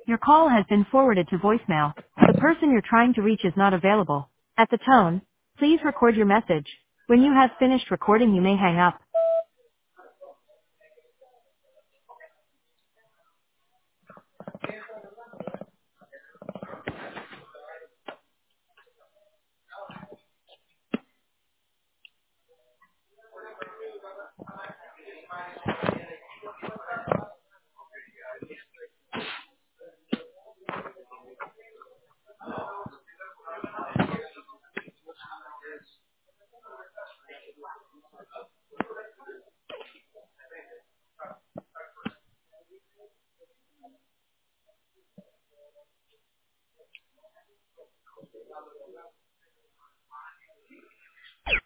Your call has been forwarded to voicemail. The person you're trying to reach is not available. At the tone, please record your message. When you have finished recording, you may hang up.